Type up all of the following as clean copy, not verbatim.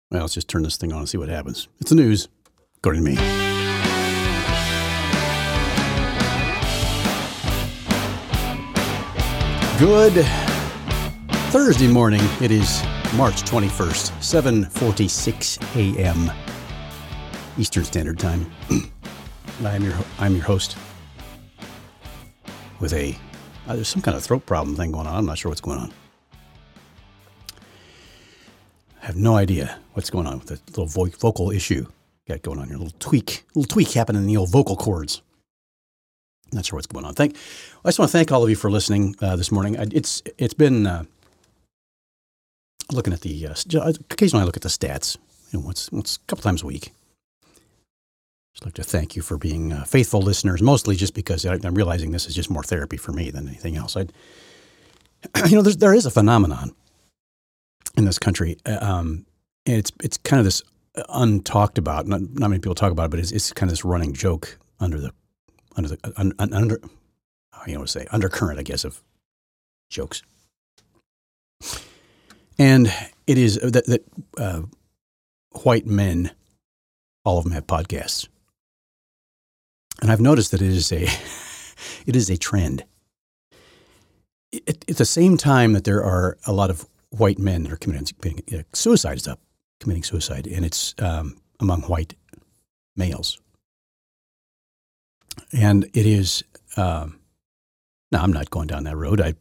Well, let's just turn this thing on and see what happens. It's the news, according to me. Good Thursday morning. It is March 21st, 7:46 a.m. Eastern Standard Time. I'm your host with there's some kind of throat problem thing going on. I'm not sure what's going on. I have no idea what's going on with the little vocal issue got going on here. A little tweak happening in the old vocal cords. Not sure what's going on. I just want to thank all of you for listening this morning. It's been looking at the occasionally I look at the stats. Once a couple times a week. Just like to thank you for being faithful listeners. Mostly just because I'm realizing this is just more therapy for me than anything else. There is a phenomenon in this country, and it's kind of this untalked about. Not many people talk about it, but it's kind of this running joke undercurrent, I guess, of jokes. And it is that white men, all of them have podcasts, and I've noticed that it is a trend. At the same time that there are a lot of white men that are committing suicide, and it's among white males. And it is, now I'm not going down that road. I've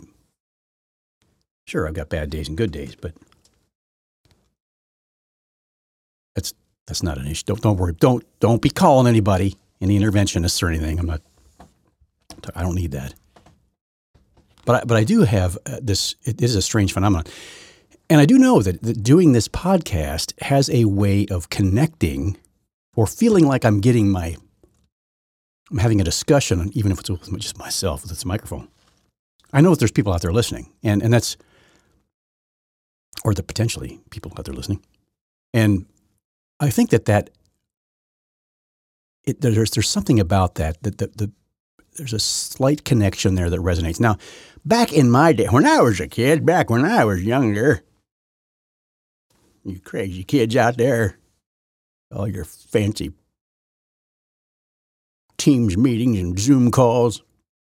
got bad days and good days, but that's not an issue. Don't worry. Don't be calling anybody, any interventionists or anything. I don't need that. But I do have this. It is a strange phenomenon, and I do know that doing this podcast has a way of connecting, or feeling like I'm having a discussion, even if it's with just myself with this microphone. I know that there's people out there listening, and that's, or the potentially people out there listening, and I think there's something about that there's a slight connection there that resonates. Now, back in my day, when I was a kid, back when I was younger, you crazy kids out there, all your fancy Teams meetings and Zoom calls,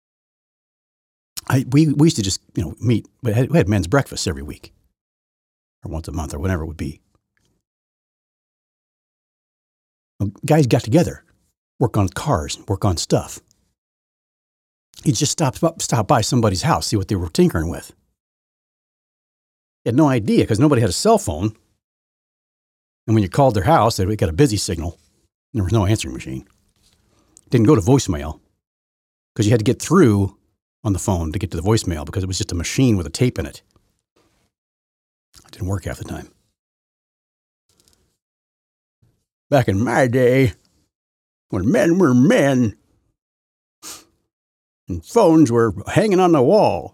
we used to just meet. We had men's breakfast every week, or once a month, or whatever it would be. Guys got together, work on cars, work on stuff. He'd just stop by somebody's house, see what they were tinkering with. He had no idea because nobody had a cell phone. And when you called their house, they got a busy signal. There was no answering machine. Didn't go to voicemail because you had to get through on the phone to get to the voicemail because it was just a machine with a tape in it. It didn't work half the time. Back in my day, when men were men, and phones were hanging on the wall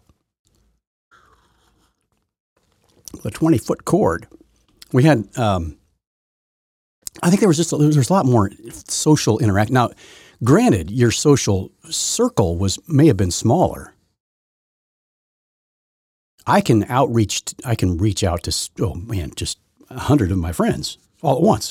with a 20-foot cord. We had, I think there was a lot more social interaction. Now, granted, your social circle may have been smaller. I can reach out to, just 100 of my friends all at once.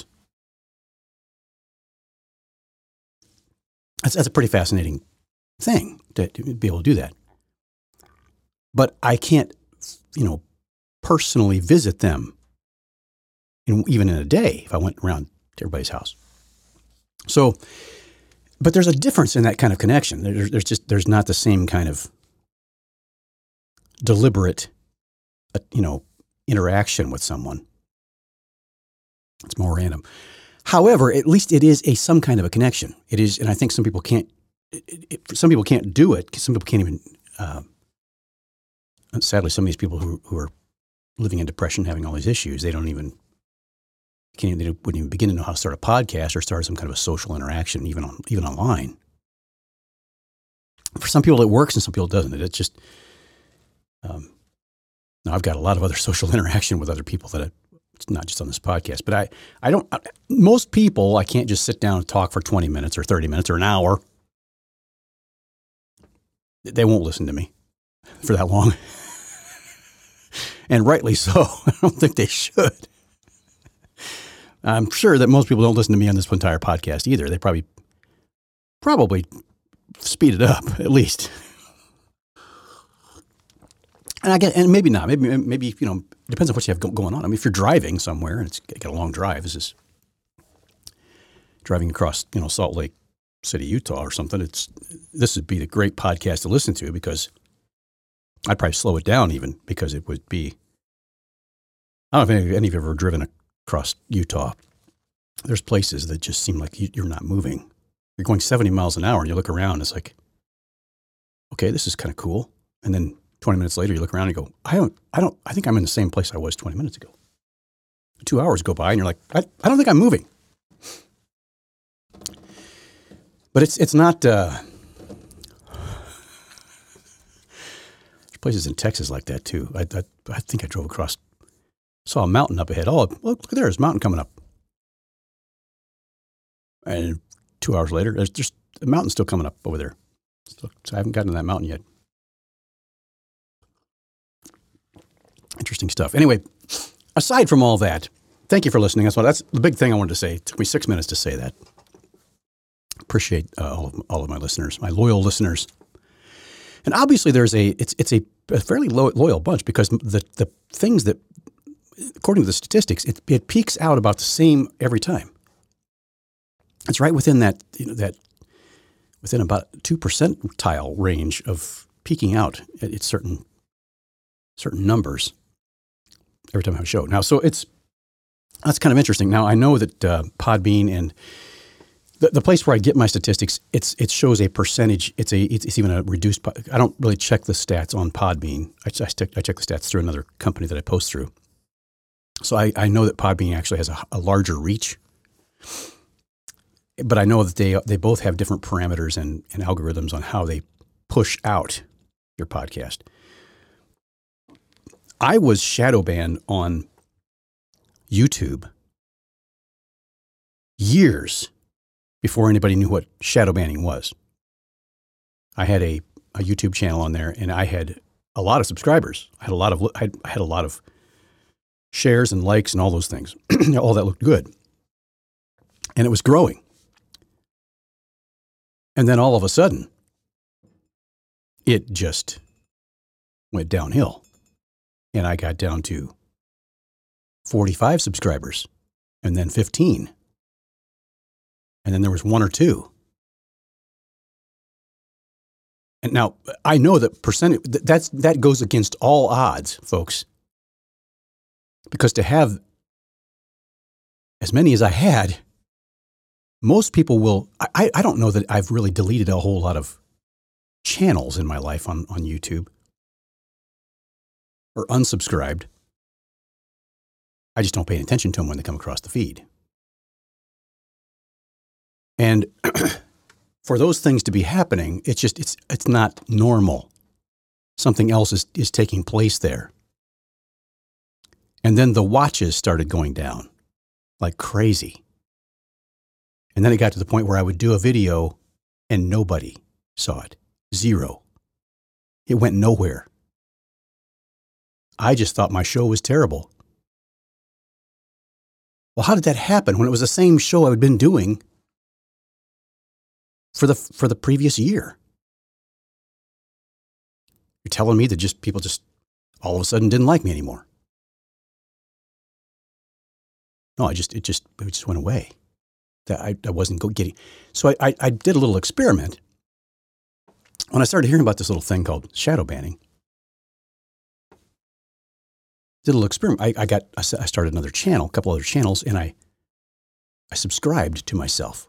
That's a pretty fascinating thing to be able to do that. But I can't, personally visit them even in a day if I went around to everybody's house. So, but there's a difference in that kind of connection. There's not the same kind of deliberate, interaction with someone. It's more random. However, at least it is some kind of a connection. It is, and I think some people can't do it. Some people can't even. Sadly, some of these people who are living in depression, having all these issues, they wouldn't even begin to know how to start a podcast or start some kind of a social interaction, even online. For some people, it works, and some people it doesn't. It's just. Now, I've got a lot of other social interaction with other people that it's not just on this podcast, but most people, I can't just sit down and talk for 20 minutes or 30 minutes or an hour. They won't listen to me for that long. And rightly so. I don't think they should. I'm sure that most people don't listen to me on this entire podcast either. They probably speed it up at least. And maybe not. Maybe it depends on what you have going on. I mean, if you're driving somewhere and it's got a long drive, this is driving across Salt Lake City, Utah, or something. This would be the great podcast to listen to because I'd probably slow it down even because it would be. I don't know if any of you have ever driven across Utah. There's places that just seem like you're not moving. You're going 70 miles an hour and you look around. It's like, okay, this is kind of cool. And then 20 minutes later, you look around and you go, I think I'm in the same place I was 20 minutes ago. 2 hours go by and you're like, I don't think I'm moving. But it's not, there's places in Texas like that too. I think I drove across, saw a mountain up ahead. Oh, look, there's a mountain coming up. And 2 hours later, there's just a mountain still coming up over there. So I haven't gotten to that mountain yet. Interesting stuff. Anyway, aside from all that, thank you for listening. That's the big thing I wanted to say. It took me 6 minutes to say that. Appreciate all of my listeners, my loyal listeners. And obviously it's a fairly loyal bunch because the things that, according to the statistics, it peaks out about the same every time. It's right within that within about 2 percentile range of peaking out at certain numbers every time I have a show. Now, so that's kind of interesting. Now, I know that Podbean and the place where I get my statistics, it shows a percentage. It's even a reduced. I don't really check the stats on Podbean. I check the stats through another company that I post through. So I know that Podbean actually has a larger reach. But I know that they both have different parameters and algorithms on how they push out your podcast. I was shadow banned on YouTube years before anybody knew what shadow banning was. I had a YouTube channel on there, and I had a lot of subscribers. I had a lot of shares and likes and all those things. All that looked good, and it was growing. And then all of a sudden, it just went downhill. And I got down to 45 subscribers, and then 15. And then there was 1 or 2. And now I know that that goes against all odds, folks. Because to have as many as I had, most people will, I don't know that I've really deleted a whole lot of channels in my life on YouTube or unsubscribed. I just don't pay attention to them when they come across the feed. And for those things to be happening, it's not normal. Something else is taking place there. And then the watches started going down like crazy. And then it got to the point where I would do a video and nobody saw it. 0. It went nowhere. I just thought my show was terrible. Well, how did that happen when it was the same show I'd been doing for the previous year? You're telling me that people all of a sudden didn't like me anymore. No, it just went away. That I wasn't getting. So I did a little experiment. When I started hearing about this little thing called shadow banning, did a little experiment. I started another channel, a couple other channels, and I subscribed to myself.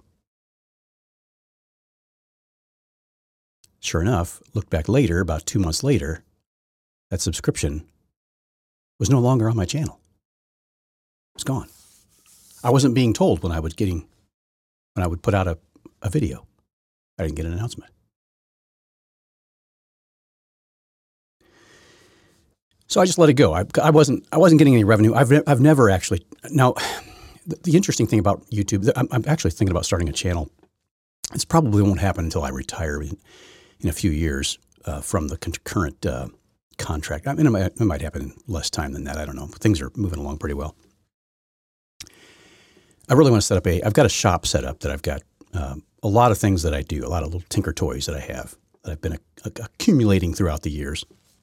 Sure enough, looked back later, about 2 months later, that subscription was no longer on my channel. It was gone. I wasn't being told when I would put out a video. I didn't get an announcement. So I just let it go. I wasn't getting any revenue. I've never actually. Now, the interesting thing about YouTube, I'm actually thinking about starting a channel. This probably won't happen until I retire in a few years from the current contract. I mean, it might happen in less time than that. I don't know. Things are moving along pretty well. I really want to set up I've got a shop set up that I've got a lot of things that I do, a lot of little tinker toys that I have that I've been accumulating throughout the years.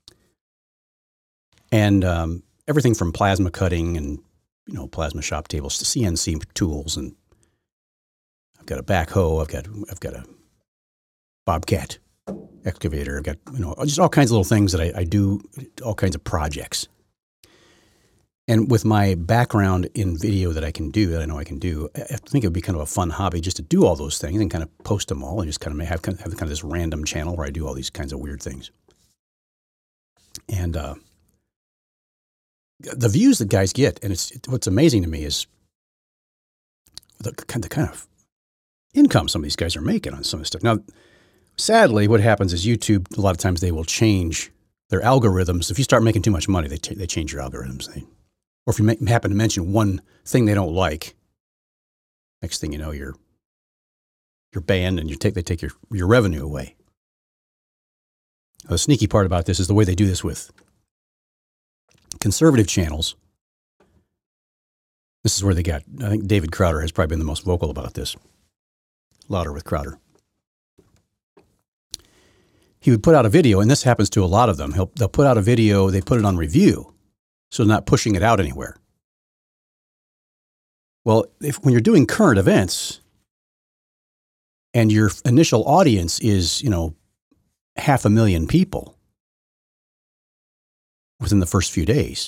And everything from plasma cutting and, plasma shop tables to CNC tools. And I've got a backhoe. I've got a Bobcat excavator. I've got, just all kinds of little things that I do, all kinds of projects. And with my background in video that I can do, that I know I can do, I think it would be kind of a fun hobby just to do all those things and kind of post them all and just kind of have kind of this random channel where I do all these kinds of weird things. And the views that guys get, and what's amazing to me is the kind of income some of these guys are making on some of this stuff. Now, sadly, what happens is YouTube, a lot of times they will change their algorithms. If you start making too much money, they change your algorithms. Or if you happen to mention one thing they don't like, next thing you know, you're banned and they take your revenue away. The sneaky part about this is the way they do this with conservative channels. This is where I think David Crowder has probably been the most vocal about this. Louder with Crowder. He would put out a video, and this happens to a lot of them. They'll put out a video, they put it on review, so they're not pushing it out anywhere. Well, when you're doing current events and your initial audience is, 500,000 people within the first few days,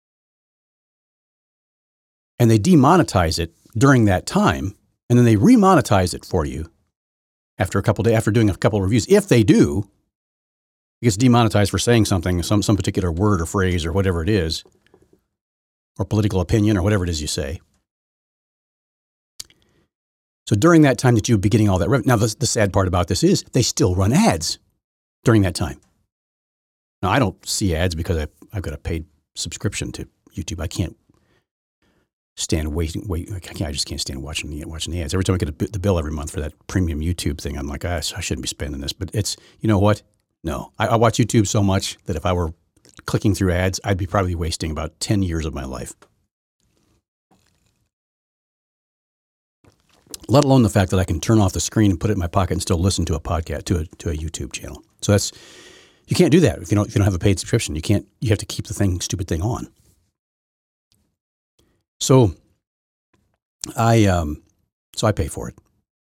and they demonetize it during that time, and then they remonetize it for you after a couple of days, after doing a couple of reviews. If they do, it gets demonetized for saying something, some particular word or phrase or whatever it is, or political opinion or whatever it is you say. So during that time that you'd be getting all that revenue. Now, the sad part about this is they still run ads during that time. Now, I don't see ads because I've got a paid subscription to YouTube. I can't stand I just can't stand watching the ads. Every time I get the bill every month for that premium YouTube thing, I'm like, I shouldn't be spending this. But it's, you know what? No, I watch YouTube so much that if I were clicking through ads, I'd be probably wasting about 10 years of my life. Let alone the fact that I can turn off the screen and put it in my pocket and still listen to a podcast, to a YouTube channel. So you can't do that if you don't have a paid subscription. You have to keep the stupid thing on. So I pay for it,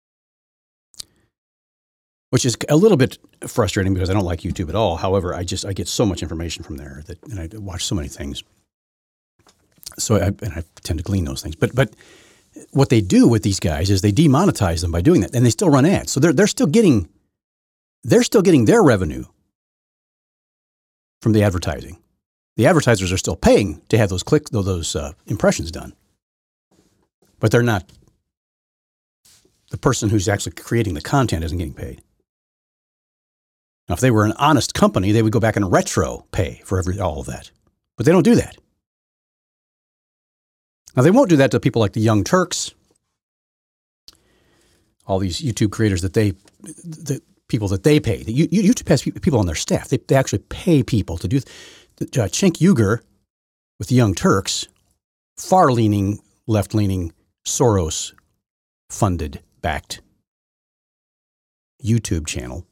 which is a little bit frustrating because I don't like YouTube at all. However, I get so much information from there and I watch so many things. So I tend to glean those things. But what they do with these guys is they demonetize them by doing that, and they still run ads. So they're still getting their revenue from the advertising. The advertisers are still paying to have those impressions done, but they're not. The person who's actually creating the content isn't getting paid. Now, if they were an honest company, they would go back and retro pay for all of that, but they don't do that. Now, they won't do that to people like the Young Turks, all these YouTube creators the people that they pay. YouTube has people on their staff. They actually pay people to do. Cenk Uygur with the Young Turks, far-leaning, left-leaning, Soros-funded, backed YouTube channel,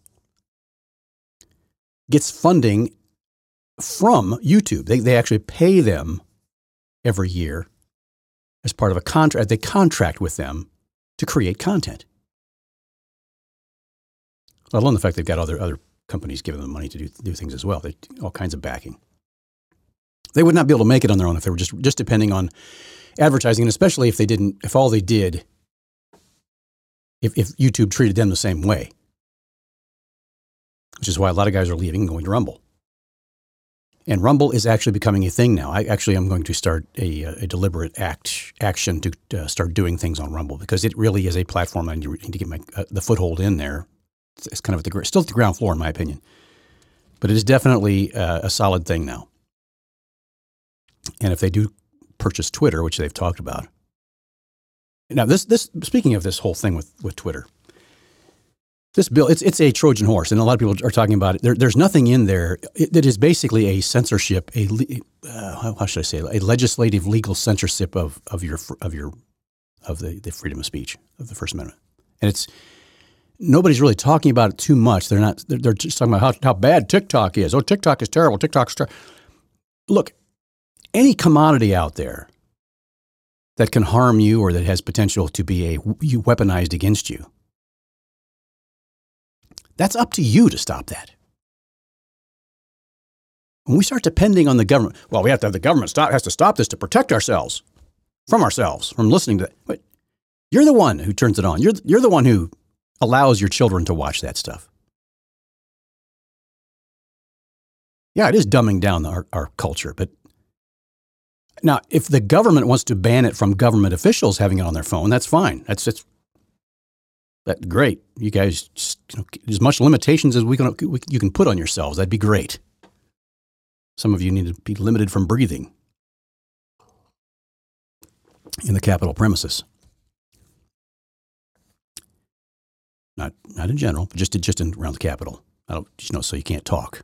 gets funding from YouTube. They actually pay them every year as part of a contract. They contract with them to create content. Let alone the fact they've got other companies giving them money to do things as well. All kinds of backing. They would not be able to make it on their own if they were just depending on advertising, and especially if all they did, if YouTube treated them the same way, which is why a lot of guys are leaving and going to Rumble. And Rumble is actually becoming a thing now. I'm going to start a deliberate action to start doing things on Rumble because it really is a platform I need to get the foothold in there. It's kind of still at the ground floor in my opinion, but it is definitely a solid thing now. And if they do purchase Twitter, which they've talked about. Now, this speaking of this whole thing with Twitter, this bill, it's a Trojan horse, and a lot of people are talking about it. There's nothing in there that is basically a censorship, how should I say, a legislative legal censorship of your of the freedom of speech of the First Amendment. And nobody's really talking about it too much. They're just talking about how bad TikTok is. Oh, TikTok is terrible. TikTok's terrible. Look, any commodity out there that can harm you or that has potential to be weaponized against you, that's up to you to stop that. When we start depending on the government, well, we have to have the government has to stop this to protect ourselves, from listening to that. But you're the one who turns it on. You're the one who allows your children to watch that stuff. Yeah, it is dumbing down our culture. But now, if the government wants to ban it from government officials having it on their phone, that's fine. That's great. You guys, just, as much limitations as you can put on yourselves, that'd be great. Some of you need to be limited from breathing in the Capitol premises. Not in general, but just around the Capitol. So you can't talk.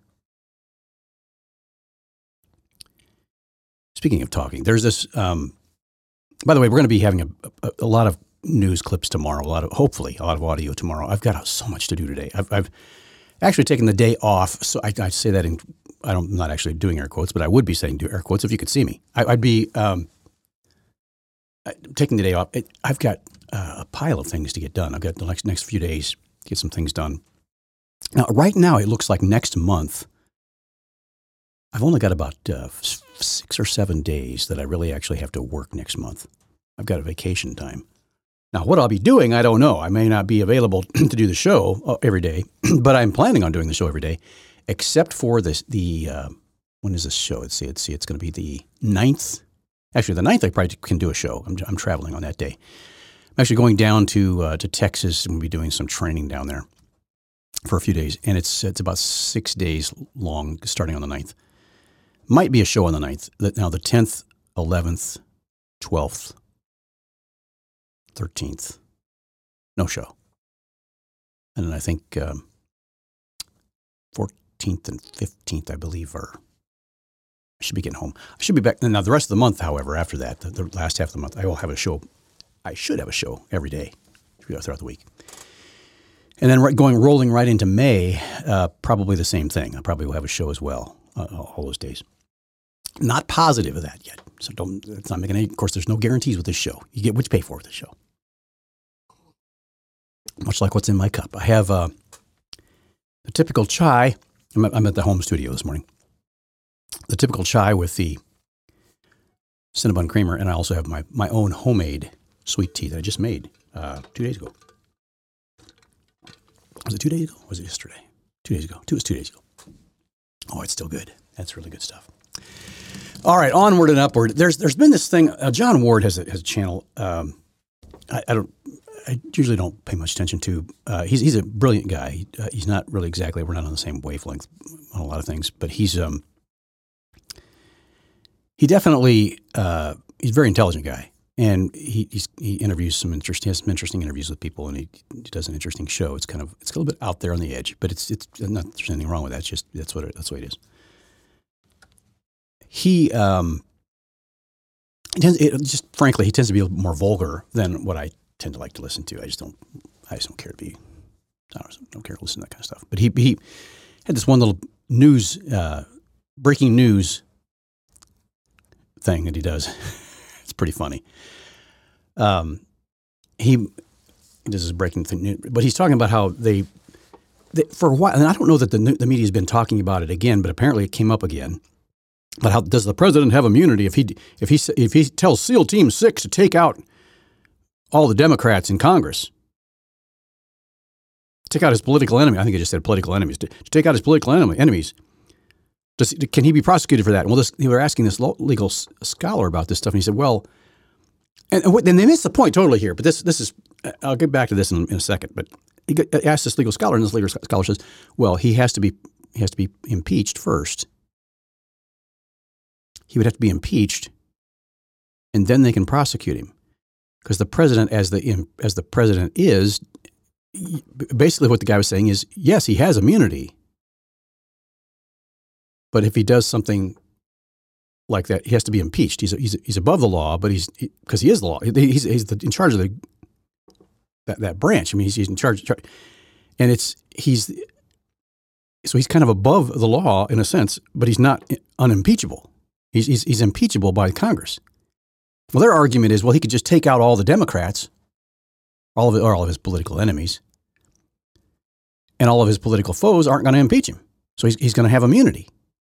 Speaking of talking, there's this. By the way, we're going to be having a lot of news clips tomorrow. Hopefully, a lot of audio tomorrow. I've got so much to do today. I've actually taken the day off. So I say that I'm not actually doing air quotes, but I would be saying do air quotes if you could see me. I'd be taking the day off. I've got a pile of things to get done. I've got the next few days to get some things done. Now, right now, it looks like next month, I've only got about 6 or 7 days that I really actually have to work next month. I've got a vacation time. Now, what I'll be doing, I don't know. I may not be available to do the show every day, but I'm planning on doing the show every day, except for when is this show? Let's see. It's going to be the 9th. Actually, the 9th I probably can do a show. I'm traveling on that day. I'm actually going down to Texas and we'll be doing some training down there for a few days. And it's about 6 days long, starting on the 9th. Might be a show on the 9th. Now, the 10th, 11th, 12th, 13th, no show. And then I think 14th and 15th, I believe, I should be getting home. I should be back. Now, the rest of the month, however, after that, the last half of the month, I will have a show. I should have a show every day throughout the week. And then rolling right into May, probably the same thing. I probably will have a show as well all those days. Not positive of that yet. So it's not making any, of course, there's no guarantees with this show. You get what you pay for with this show. Much like what's in my cup. I have a typical chai. I'm at the home studio this morning. The typical chai with the Cinnabon creamer, and I also have my own homemade sweet tea that I just made 2 days ago. Was it 2 days ago? Or was it yesterday? 2 days ago. It was 2 days ago. Oh, it's still good. That's really good stuff. All right, onward and upward. There's been this thing. John Ward has a channel. I usually don't pay much attention to. He's a brilliant guy. He's not really exactly. We're not on the same wavelength on a lot of things, but he definitely he's a very intelligent guy, and he interviews he has some interesting interviews with people, and he does an interesting show. It's a little bit out there on the edge, but it's not there's anything wrong with that. It's just that's what it is. He tends to be a little more vulgar than what I tend to like to listen to. I just don't care to be. I don't care to listen to that kind of stuff. But he had this one little breaking news thing that he does. It's pretty funny. He does his breaking thing, but he's talking about how they for a while, and I don't know that the media has been talking about it again, but apparently it came up again. But how does the president have immunity if he tells SEAL Team 6 to take out all the Democrats in Congress? Take out his political enemy. I think I just said political enemies. To take out his political enemies. Can he be prosecuted for that? Well, they were asking this legal scholar about this stuff, and he said, well, and they missed the point totally here, but this is, I'll get back to this in a second, but he asked this legal scholar, and this legal scholar says, well, he has to be impeached first. He would have to be impeached, and then they can prosecute him. Because the president, as the president is, basically what the guy was saying is, yes, he has immunity. But if he does something like that, he has to be impeached. He's above the law, but because he is the law. He's in charge of that branch. I mean, he's in charge, and he's kind of above the law in a sense, but he's not unimpeachable. He's impeachable by Congress. Well, their argument is, well, he could just take out all the Democrats, all of his political enemies, and all of his political foes aren't going to impeach him. So he's going to have immunity.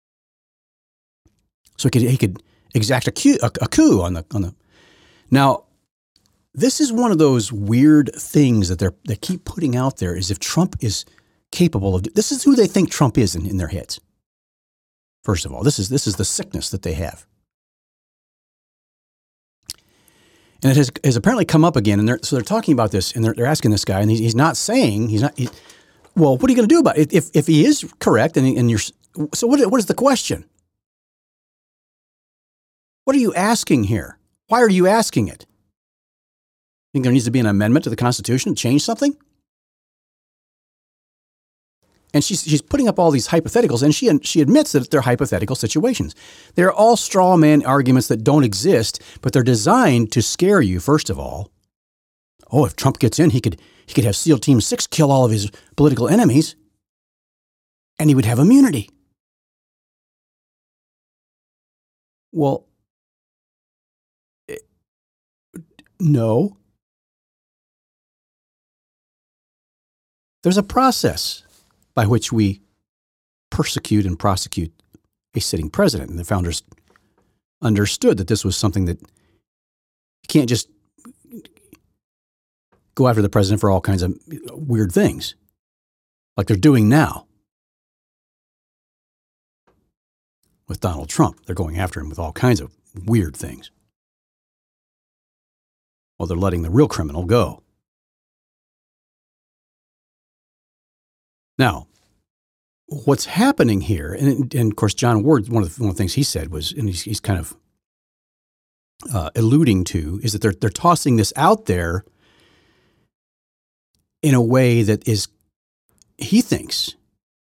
So he could exact a coup on the. Now, this is one of those weird things that they keep putting out there, is if Trump is capable of. This is who they think Trump is in their heads. First of all, this is the sickness that they have. And it has apparently come up again, and they're talking about this, and they're asking this guy, and he's not saying well, what are you going to do about it if he is correct? And you're so what is the question? What are you asking here? Why are you asking it? Think there needs to be an amendment to the Constitution to change something? And she's putting up all these hypotheticals, and she admits that they're hypothetical situations. They're all straw man arguments that don't exist, but they're designed to scare you, first of all. Oh, if Trump gets in, he could have SEAL Team 6 kill all of his political enemies, and he would have immunity. Well, no. There's a process by which we persecute and prosecute a sitting president. And the founders understood that this was something that you can't just go after the president for all kinds of weird things like they're doing now. With Donald Trump, they're going after him with all kinds of weird things. While they're letting the real criminal go. Now, what's happening here, and of course, John Ward, one of the things he said was, and he's kind of alluding to, is that they're tossing this out there in a way that is, he thinks,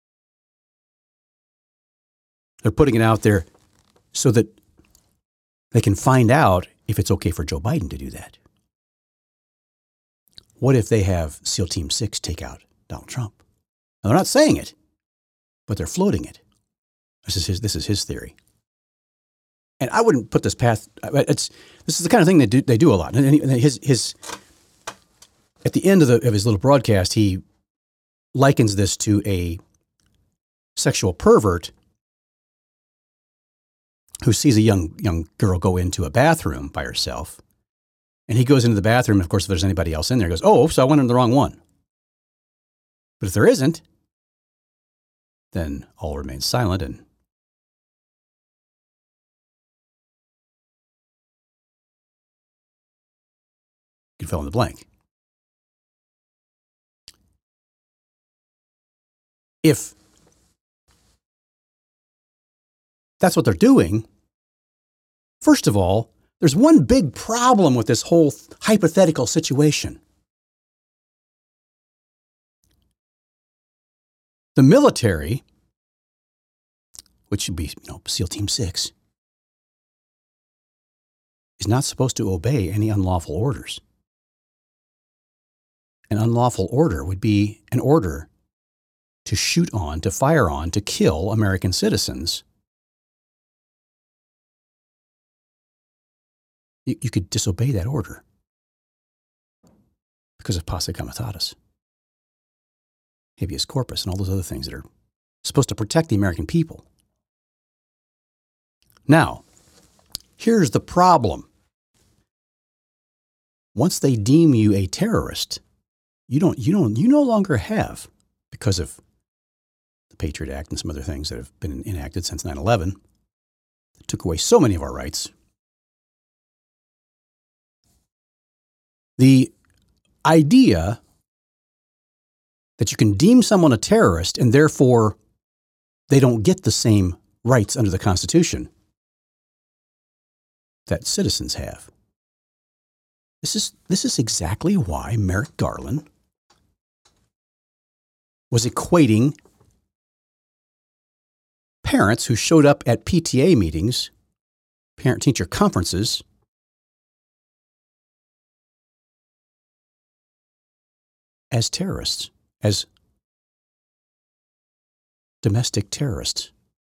they're putting it out there so that they can find out if it's okay for Joe Biden to do that. What if they have SEAL Team 6 take out Donald Trump? Now, they're not saying it, but they're floating it. This is his theory. And I wouldn't put this past. This is the kind of thing they do a lot. And his at the end of his little broadcast, he likens this to a sexual pervert who sees a young girl go into a bathroom by herself, and he goes into the bathroom. And of course, if there's anybody else in there, he goes, "Oh, so I went in the wrong one." But if there isn't, then all remains silent and you can fill in the blank. If that's what they're doing, first of all, there's one big problem with this whole hypothetical situation. The military, which should be, SEAL Team 6, is not supposed to obey any unlawful orders. An unlawful order would be an order to shoot on, to fire on, to kill American citizens. You could disobey that order because of posse comitatus, habeas corpus, and all those other things that are supposed to protect the American people. Now, here's the problem. Once they deem you a terrorist, you no longer have, because of the Patriot Act and some other things that have been enacted since 9/11, that took away so many of our rights. The idea that you can deem someone a terrorist and therefore they don't get the same rights under the Constitution that citizens have. This is exactly why Merrick Garland was equating parents who showed up at PTA meetings parent-teacher conferences as terrorists, as domestic terrorists.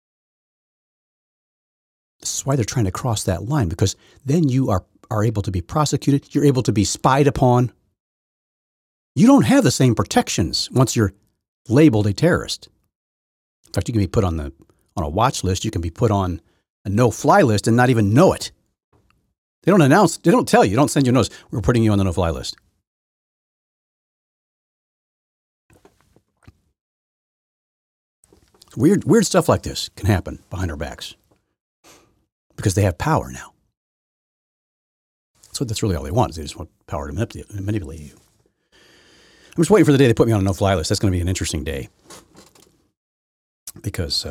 This is why they're trying to cross that line, because then you are able to be prosecuted. You're able to be spied upon. You don't have the same protections once you're labeled a terrorist. In fact, you can be put on a watch list. You can be put on a no-fly list and not even know it. They don't announce. They don't tell you. They don't send you a notice. We're putting you on the no-fly list. Weird stuff like this can happen behind our backs because they have power now. So that's really all they want. Is they just want power to manipulate you. I'm just waiting for the day they put me on a no-fly list. That's going to be an interesting day because,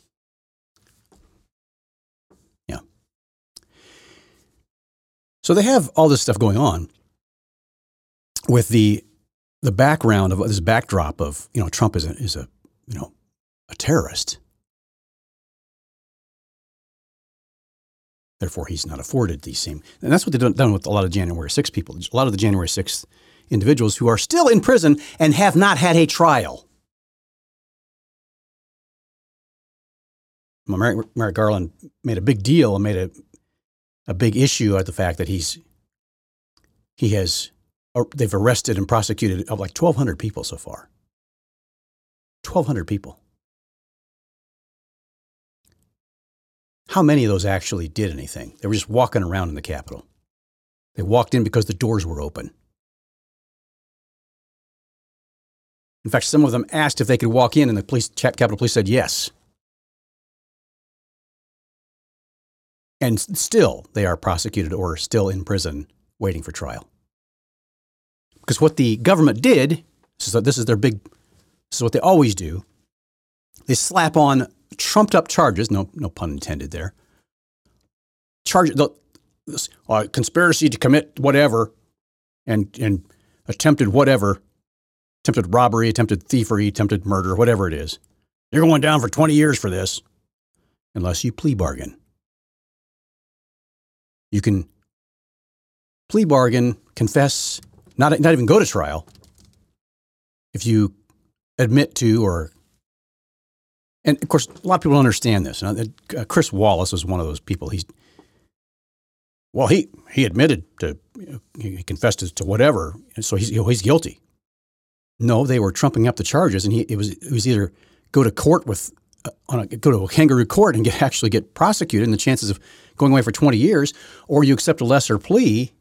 yeah. So they have all this stuff going on with the background of this backdrop of, Trump is a terrorist. Therefore, he's not afforded these same. And that's what they've done with a lot of January 6 people. A lot of the January 6th individuals who are still in prison and have not had a trial. Merrick Garland made a big deal and made a big issue at the fact that they've arrested and prosecuted like 1,200 people so far. 1,200 people. How many of those actually did anything? They were just walking around in the Capitol. They walked in because the doors were open. In fact, some of them asked if they could walk in, and the Capitol Police said yes. And still, they are prosecuted or still in prison waiting for trial. Because what the government did, this is what they always do, they slap on trumped up charges, no pun intended there, conspiracy to commit whatever and attempted robbery, attempted thievery, attempted murder, whatever it is. You're going down for 20 years for this unless you plea bargain. You can plea bargain, confess, not even go to trial if you admit to and of course, a lot of people don't understand this. Chris Wallace was one of those people. He admitted to, he confessed to whatever, and so he's guilty. No, they were trumping up the charges, and it was either go to court go to a kangaroo court and actually get prosecuted, and the chances of going away for 20 years, or you accept a lesser plea,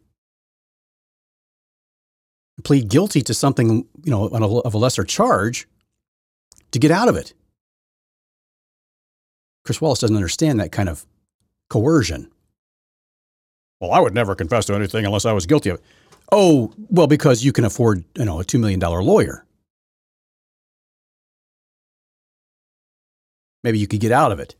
plead guilty to something of a lesser charge to get out of it. Chris Wallace doesn't understand that kind of coercion. Well, I would never confess to anything unless I was guilty of it. Oh, well, because you can afford, a $2 million lawyer. Maybe you could get out of it.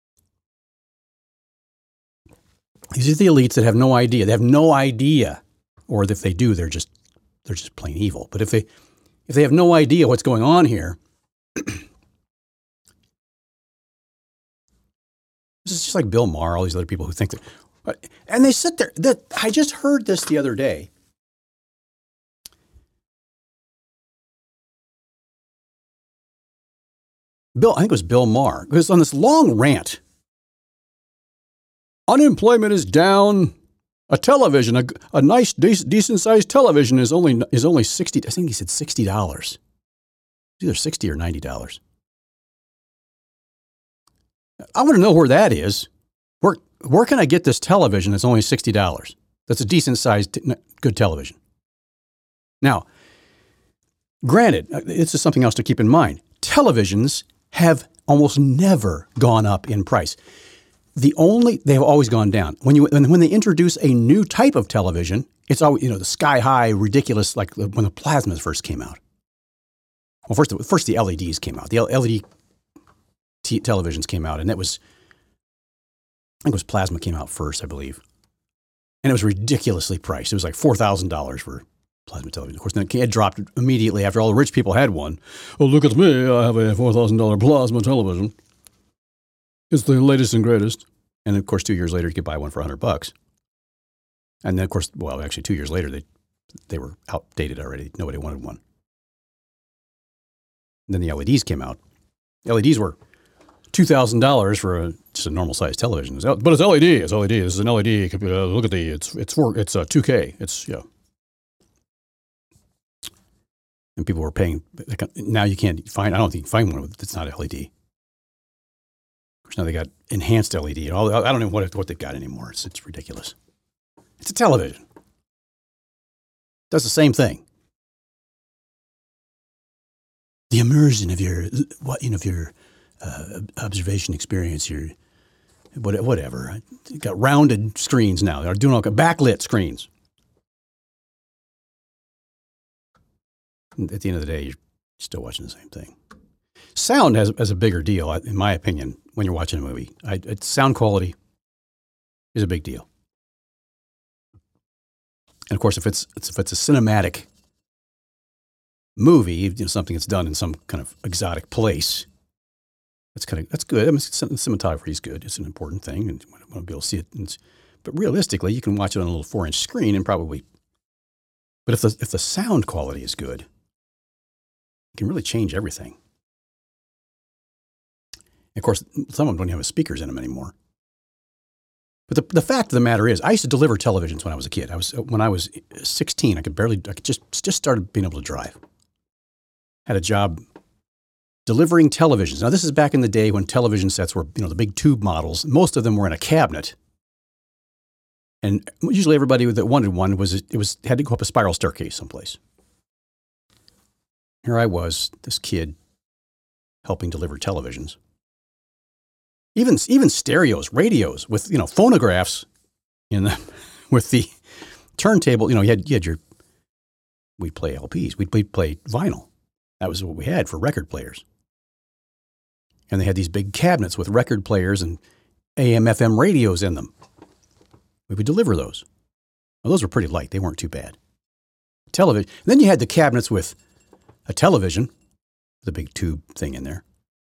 These are the elites that have no idea. They have no idea, or if they do, they're just plain evil. But if they have no idea what's going on here, this is just like Bill Maher, all these other people who think that, and they sit there. I just heard this the other day. I think it was Bill Maher, who was on this long rant. Unemployment is down. A television, a nice, decent sized television is only $60. I think he said $60. It's either $60 or $90. I want to know where that is. Where can I get this television that's only $60? That's a decent sized, good television. Now, granted, this is something else to keep in mind. Televisions have almost never gone up in price. They have always gone down. When they introduce a new type of television, it's always, the sky high, ridiculous, like when the plasmas first came out. Well, first the LEDs came out. The LED televisions came out, and I think it was plasma came out first, I believe. And it was ridiculously priced. It was like $4,000 for plasma television. Of course, then it dropped immediately after all the rich people had one. Oh, look at me. I have a $4,000 plasma television. It's the latest and greatest. And of course, 2 years later, you could buy one for $100. And then, of course, well, actually 2 years later, they were outdated already. Nobody wanted one. And then the LEDs came out. LEDs were $2,000 for just a normal sized television. But it's LED. It's LED. This is an LED. Look at it's 2K. It's and people were paying. Now you can't find. I don't think you can find one that's not LED. Of course, now they got enhanced LED. I don't know what they've got anymore. It's ridiculous. It's a television. It does the same thing. The immersion of your observation experience, your whatever. You've got rounded screens now. They're doing all backlit screens. And at the end of the day, you're still watching the same thing. Sound has a bigger deal, in my opinion, when you're watching a movie. Sound quality is a big deal. And of course, if it's a cinematic movie, something that's done in some kind of exotic place, that's good. I mean, cinematography is good. It's an important thing, and you want to be able to see it. But realistically, you can watch it on a little 4-inch screen and probably. But if the sound quality is good, it can really change everything. And of course, some of them don't even have speakers in them anymore. But the fact of the matter is, I used to deliver televisions when I was a kid. When I was 16, I could just started being able to drive. Had a job delivering televisions. Now, this is back in the day when television sets were, the big tube models. Most of them were in a cabinet. And usually everybody that wanted one had to go up a spiral staircase someplace. Here I was, this kid, helping deliver televisions. Even stereos, radios with, phonographs in them with the turntable. We'd play LPs. We'd play vinyl. That was what we had for record players. And they had these big cabinets with record players and AM, FM radios in them. We would deliver those. Well, those were pretty light. They weren't too bad. Television. And then you had the cabinets with a television, with a big tube thing in there.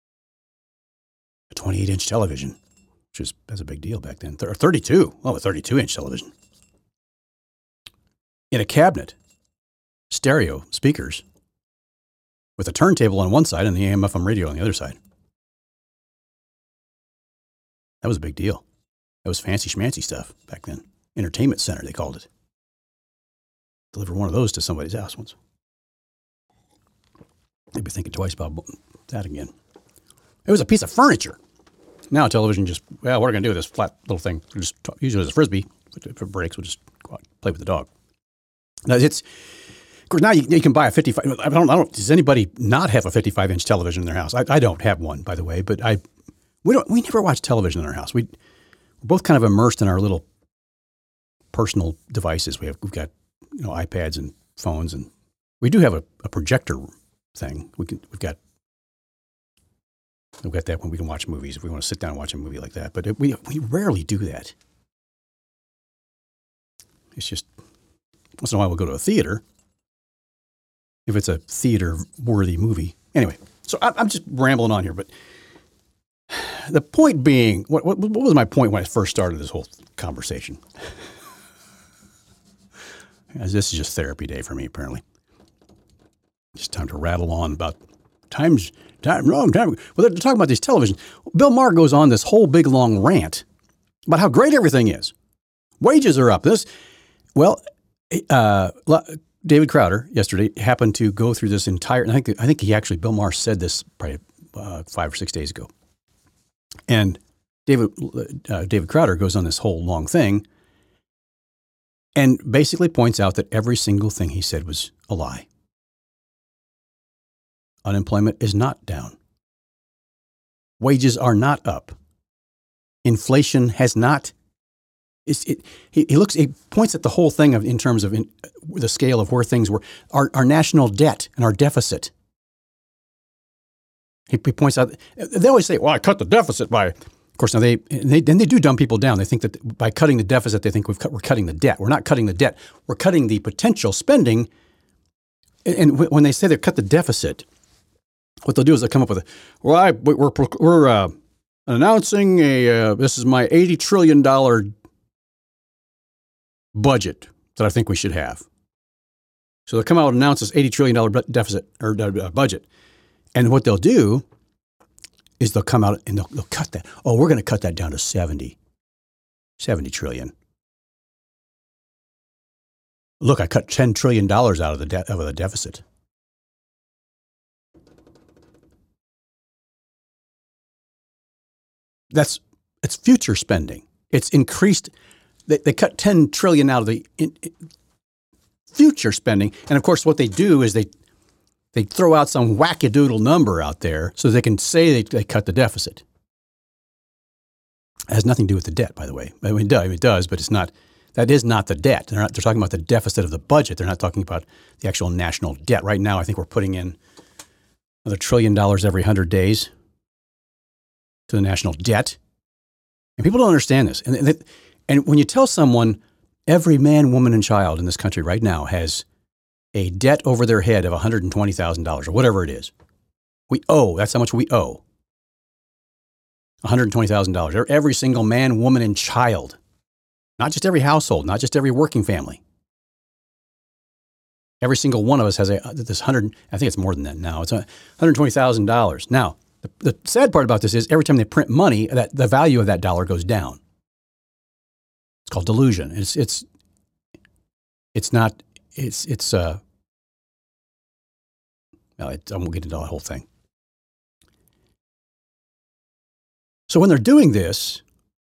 A 28-inch television, that's a big deal back then. Or 32. Oh, a 32-inch television. In a cabinet. Stereo speakers. With a turntable on one side and the AM FM radio on the other side. That was a big deal. That was fancy schmancy stuff back then. Entertainment center, they called it. Deliver one of those to somebody's house once. They'd be thinking twice about that again. It was a piece of furniture. Now television what are we going to do with this flat little thing? We'll just use it as a Frisbee. If it breaks, we'll just go out and play with the dog. Now of course, now you can buy a 55. I don't. Does anybody not have a 55-inch television in their house? I don't have one, by the way. But we never watch television in our house. We're both kind of immersed in our little personal devices. We've got iPads and phones, and we do have a projector thing. We've got that when we can watch movies if we want to sit down and watch a movie like that. But we rarely do that. It's just once in a while we'll go to a theater if it's a theater-worthy movie. Anyway, so I'm just rambling on here, but the point being, what was my point when I first started this whole conversation? As this is just therapy day for me, apparently. It's time to rattle on about long time ago. Well, they're talking about these televisions. Bill Maher goes on this whole big long rant about how great everything is. Wages are up. David Crowder yesterday happened to go through this entire. I think Bill Maher said this probably 5 or 6 days ago, and David Crowder goes on this whole long thing, and basically points out that every single thing he said was a lie. Unemployment is not down. Wages are not up. Inflation has not. He points at the whole thing in terms of the scale of where things were. Our national debt and our deficit. He points out. They always say, "Well, I cut the deficit by." Of course, now they do dumb people down. They think that by cutting the deficit, they think we're cutting the debt. We're not cutting the debt. We're cutting the potential spending. And when they say they cut the deficit, what they'll do is they'll come up with we're announcing this is my $80 trillion budget that I think we should have. So they'll come out and announce this $80 trillion deficit or budget. And what they'll do is they'll come out and they'll cut that. Oh, we're going to cut that down to 70 trillion. Look, I cut $10 trillion out of the deficit. It's future spending. It's increased. They cut $10 trillion out of the future spending. And of course, what they do is they throw out some wackadoodle number out there so they can say they cut the deficit. It has nothing to do with the debt, by the way. I mean, it does, but it's not. That is not the debt. They're talking about the deficit of the budget. They're not talking about the actual national debt. Right now, I think we're putting in another $1 trillion every 100 days to the national debt. And people don't understand this. And when you tell someone every man, woman, and child in this country right now has a debt over their head of $120,000 or whatever it is, that's how much we owe. $120,000. Every single man, woman, and child. Not just every household, not just every working family. Every single one of us has this I think it's more than that now. It's $120,000. Now, the sad part about this is every time they print money, that the value of that dollar goes down. It's called delusion. I won't get into the whole thing. So when they're doing this,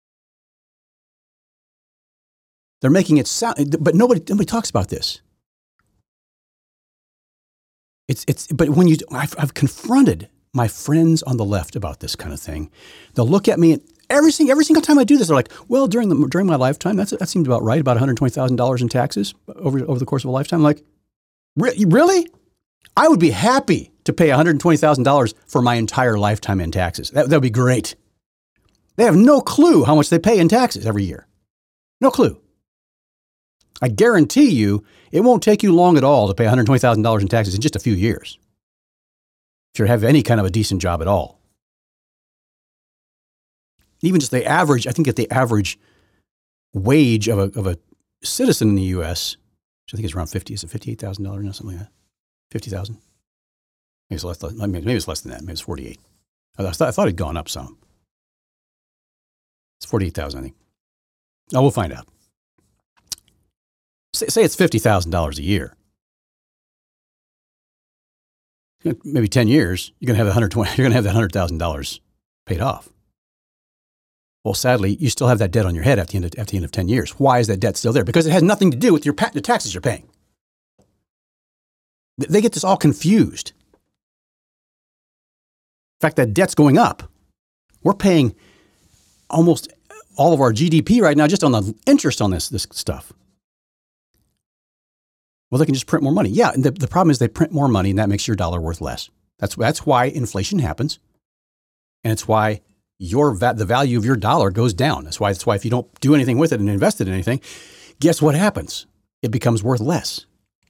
they're making it sound, but nobody talks about this. But when I've confronted my friends on the left about this kind of thing. They'll look at me and every single time I do this, they're like, well, during my lifetime, that seemed about right, about $120,000 in taxes over the course of a lifetime. I'm like, really? I would be happy to pay $120,000 for my entire lifetime in taxes. That would be great. They have no clue how much they pay in taxes every year. No clue. I guarantee you it won't take you long at all to pay $120,000 in taxes in just a few years. If you have any kind of a decent job at all. Even just the average, I think that the average wage of a citizen in the U.S., which I think is around $58,000 now, something like that. 50,000. Maybe it's less than that. Maybe it's $48. I thought it'd gone up some. It's 48,000, I think. Oh, we'll find out. Say it's $50,000 a year. Maybe 10 years, you're going to have that $100,000 paid off. Well, sadly, you still have that debt on your head at the end of 10 years. Why is that debt still there? Because it has nothing to do with the taxes you're paying. They get this all confused. In fact, that debt's going up. We're paying almost all of our GDP right now just on the interest on this stuff. Well, they can just print more money. Yeah, and the problem is they print more money, and that makes your dollar worth less. That's why inflation happens, and it's why the value of your dollar goes down. That's why if you don't do anything with it and invest it in anything, guess what happens? It becomes worth less.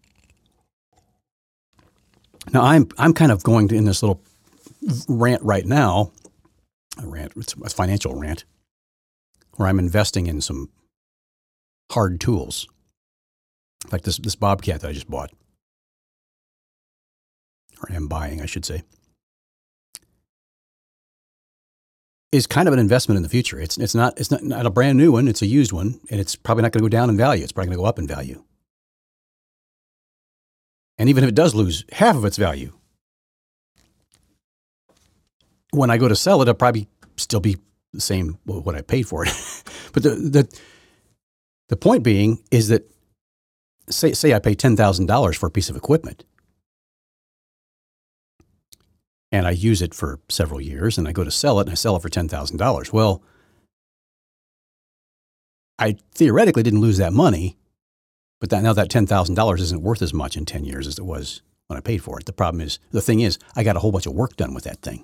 Now, I'm kind of going in this little rant right now. It's a financial rant, where I'm investing in some hard tools. Like this Bobcat that I just bought. Or am buying, I should say. Is kind of an investment in the future. It's not a brand new one, it's a used one, and it's probably not going to go down in value. It's probably going to go up in value. And even if it does lose half of its value, when I go to sell it, it'll probably still be the same what I paid for it. But the point being is that say I pay $10,000 for a piece of equipment, and I use it for several years, and I go to sell it, and I sell it for $10,000. Well, I theoretically didn't lose that money, but now that $10,000 isn't worth as much in 10 years as it was when I paid for it. The thing is, I got a whole bunch of work done with that thing.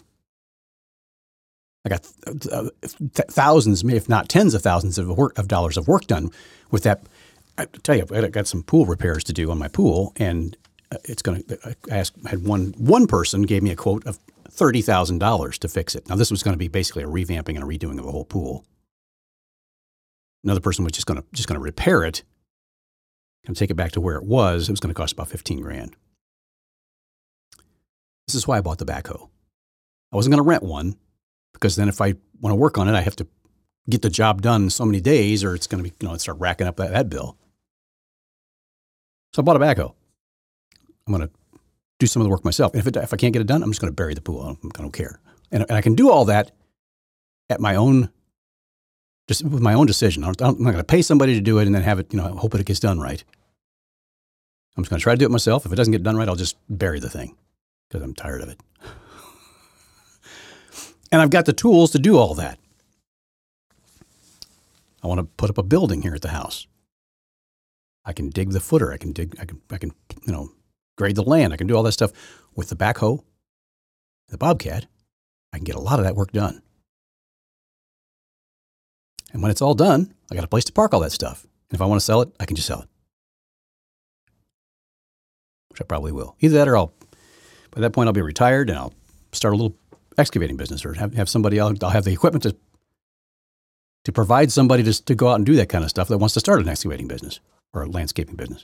I got thousands, if not tens of thousands of dollars of work done with that. I tell you, I got some pool repairs to do on my pool, and I had one person gave me a quote of $30,000 to fix it. Now, this was going to be basically a revamping and a redoing of the whole pool. Another person was just going to repair it and take it back to where it was. It was going to cost about $15,000. This is why I bought the backhoe. I wasn't going to rent one because then if I want to work on it, I have to get the job done in so many days, or it's going to be, start racking up that bill. So I bought a backhoe. I'm going to do some of the work myself. And if I can't get it done, I'm just going to bury the pool. I don't care. And I can do all that at my own, just with my own decision. I'm not going to pay somebody to do it and then have it, hope it gets done right. I'm just going to try to do it myself. If it doesn't get done right, I'll just bury the thing because I'm tired of it. And I've got the tools to do all that. I want to put up a building here at the house. I can dig the footer. I can grade the land. I can do all that stuff with the backhoe, the Bobcat. I can get a lot of that work done. And when it's all done, I got a place to park all that stuff. And if I want to sell it, I can just sell it. Which I probably will. Either that or by that point, I'll be retired and I'll start a little excavating business or have somebody else. I'll have the equipment to provide somebody to go out and do that kind of stuff that wants to start an excavating business or a landscaping business.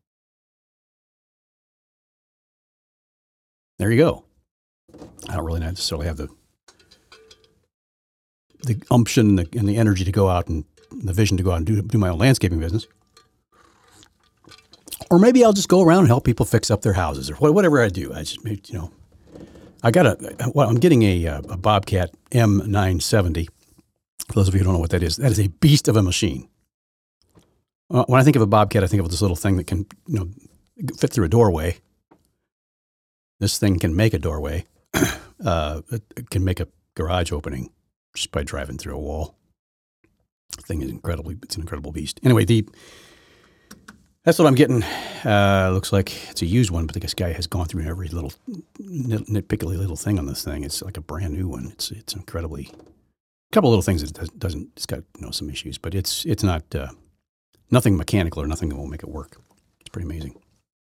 There you go. I don't really necessarily have the umption and the energy to go out and the vision to go out and do my own landscaping business. Or maybe I'll just go around and help people fix up their houses or whatever I do. I'm getting a Bobcat M970. For those of you who don't know what that is a beast of a machine. When I think of a Bobcat, I think of this little thing that can, fit through a doorway. This thing can make a doorway. It can make a garage opening just by driving through a wall. The thing is it's an incredible beast. Anyway, that's what I'm getting. Looks like it's a used one, but this guy has gone through every little nitpickly little thing on this thing. It's like a brand new one. It's incredibly, a couple of little things it's got some issues, but it's not nothing mechanical or nothing that won't make it work. It's pretty amazing.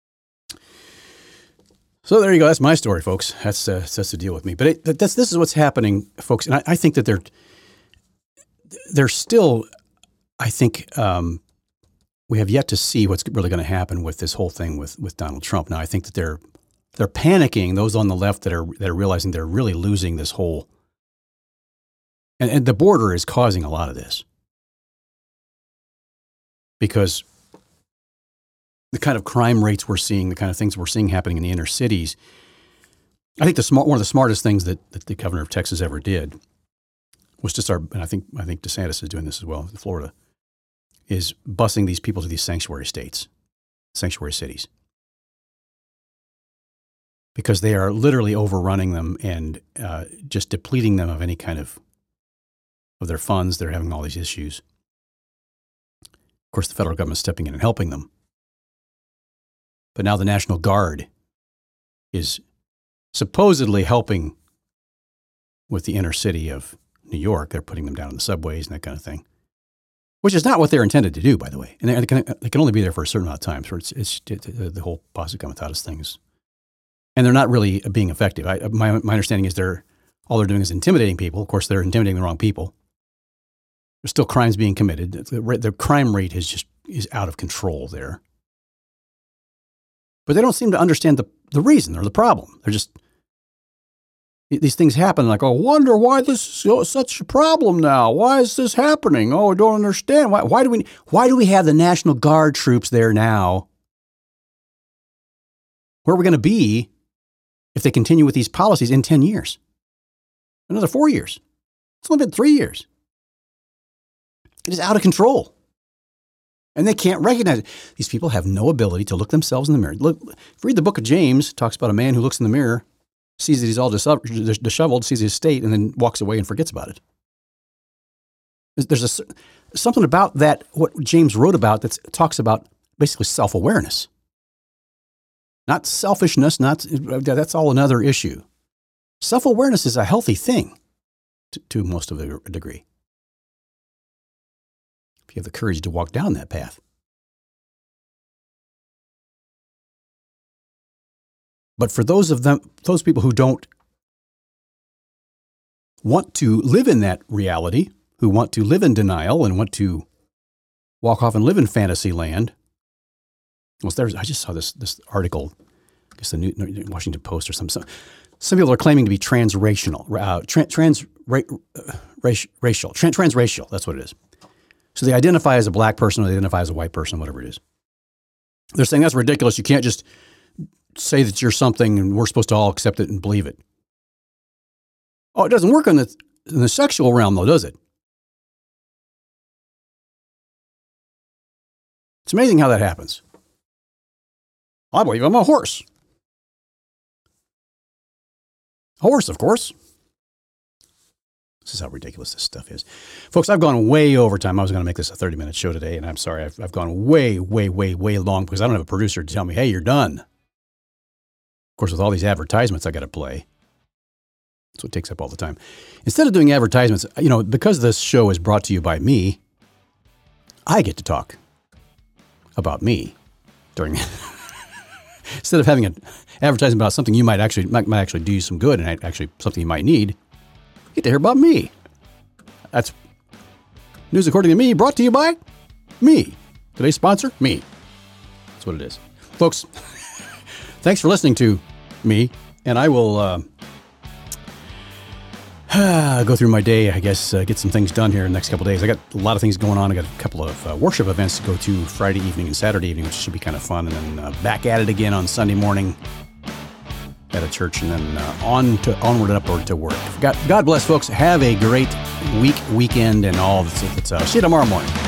So there you go. That's my story, folks. That's the deal with me. But this is what's happening, folks. And I think that they're still, I think, we have yet to see what's really going to happen with this whole thing with Donald Trump. Now, I think that they're panicking. Those on the left that are realizing they're really losing this whole, and the border is causing a lot of this because the kind of crime rates we're seeing, the kind of things we're seeing happening in the inner cities. I think one of the smartest things that the governor of Texas ever did was to start, and I think DeSantis is doing this as well in Florida, is busing these people to these sanctuary states, sanctuary cities. Because they are literally overrunning them and just depleting them of any kind of their funds. They're having all these issues. Of course, the federal government is stepping in and helping them. But now the National Guard is supposedly helping with the inner city of New York. They're putting them down in the subways and that kind of thing, which is not what they're intended to do, by the way. And they can only be there for a certain amount of time. So it's the whole posse comitatus things. And they're not really being effective. My understanding is all they're doing is intimidating people. Of course, they're intimidating the wrong people. There's still crimes being committed. The crime rate is out of control there. But they don't seem to understand the reason or the problem. They're just, these things happen like, oh, wonder why this is such a problem now. Why is this happening? Oh, I don't understand. Why do we have the National Guard troops there now? Where are we going to be if they continue with these policies in 10 years? Another 4 years. It's only been 3 years. It is out of control. And they can't recognize it. These people have no ability to look themselves in the mirror. Look, read the book of James. It talks about a man who looks in the mirror, sees that he's all disheveled, sees his state, and then walks away and forgets about it. There's something about that, what James wrote about, that talks about basically self-awareness. Not selfishness, that's all another issue. Self-awareness is a healthy thing to most of a degree. If you have the courage to walk down that path. But for those people who don't want to live in that reality, who want to live in denial and want to walk off and live in fantasy land. Well, I just saw this article, I guess the New Washington Post or something. Some people are claiming to be transracial. Transracial, that's what it is. So they identify as a black person or they identify as a white person, whatever it is. They're saying that's ridiculous. You can't just say that you're something and we're supposed to all accept it and believe it. Oh, it doesn't work in the sexual realm, though, does it? It's amazing how that happens. I believe I'm a horse. Horse, of course. This is how ridiculous this stuff is. Folks, I've gone way over time. I was going to make this a 30-minute show today, and I'm sorry. I've gone way, way, way, way long because I don't have a producer to tell me, hey, you're done. Of course, with all these advertisements I got to play. That's what takes up all the time. Instead of doing advertisements, because this show is brought to you by me, I get to talk about me during instead of having an advertisement about something you might actually do you some good and actually something you might need, you get to hear about me. That's News According to Me, brought to you by me. Today's sponsor, me. That's what it is. Folks, thanks for listening to me, and I will go through my day, I guess, get some things done here in the next couple of days. I got a lot of things going on. I got a couple of worship events to go to Friday evening and Saturday evening, which should be kind of fun. And then back at it again on Sunday morning at a church, and then onward and upward to work. God bless, folks. Have a great weekend, and all. See you tomorrow morning.